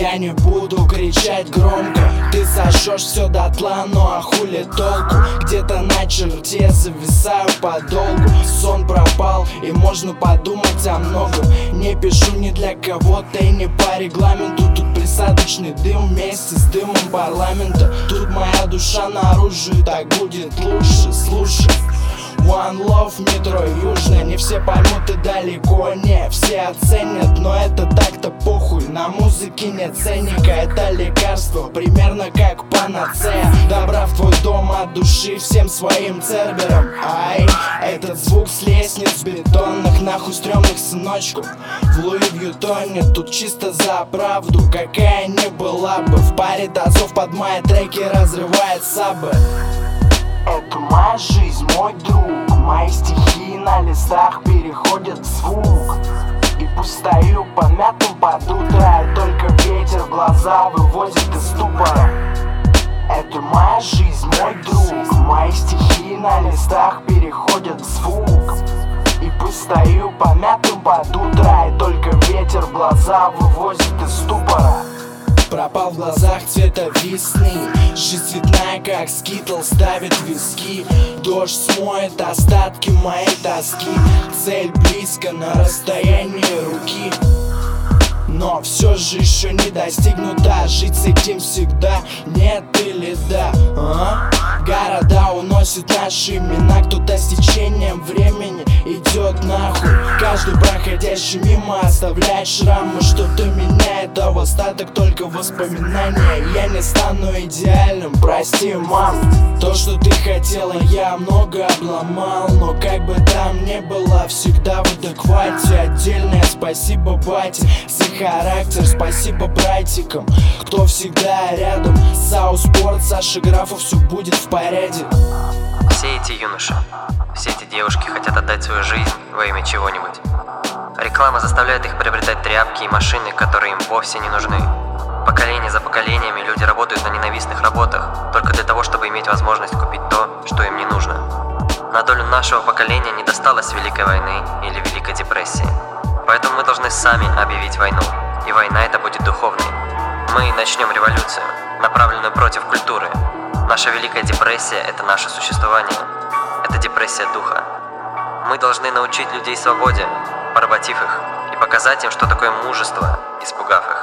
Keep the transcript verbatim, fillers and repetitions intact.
я не буду кричать громко. Ты сожжешь все дотла, ну а хули толку? Где-то на черте зависаю подолгу. Сон пропал и можно подумать о многом. Не пишу ни для кого-то и не по регламенту. Тут присадочный дым вместе с дымом парламента. Тут моя душа наружу, и так будет лучше. Слушай, One Love, метро Южное. Не все поймут и далеко не все оценят, но это так-то похуй. На музыке нет ценника, это лекарство, примерно как панацея. Добра в твой дом от души всем своим цербером. Ай, этот звук с лестниц бетонных, нахуй стрёмных сыночков в Луи Вьютоне. Тут чисто за правду, какая не была бы. В паре тазов под мои треки разрывает сабы. Это моя жизнь, мой друг. Мои стихи на листах переходят в звук. И пусть стою помятым под утро, и только ветер в глаза выводит из ступора. Это моя жизнь, мой друг. Мои стихи на листах переходят в звук. И пусть стою помятым под утро, и только ветер в глаза выводит из ступора. Пропал в глазах цвета весны. Жизнь цветная, как скитл, ставит виски. Дождь смоет остатки моей тоски. Цель близко, на расстоянии руки, но все же еще не достигнута. Жить с этим всегда нет или да, а? Города уносят наши имена. Кто-то с течением времени идет нахуй. Каждый проходящий мимо оставляет шрамы. Что-то меняет, а в остаток только воспоминания. Я не стану идеальным, прости, мам. То, что ты хотела, я много обломал. Но как бы там ни было, всегда в адеквате. Отдельное спасибо бате за характер, спасибо братикам, кто всегда рядом. Сауспорт, Саша Графов, все будет в порядке. Все эти юноши, все эти девушки хотят отдать свою жизнь во имя чего-нибудь. Реклама заставляет их приобретать тряпки и машины, которые им вовсе не нужны. Поколение за поколениями люди работают на ненавистных работах только для того, чтобы иметь возможность купить то, что им не нужно. На долю нашего поколения не досталось Великой войны или Великой депрессии. Поэтому мы должны сами объявить войну. И война эта будет духовной. Мы начнем революцию, направленную против культуры. Наша Великая депрессия – это наше существование. Это депрессия духа. Мы должны научить людей свободе, поработив их, и показать им, что такое мужество, испугав их.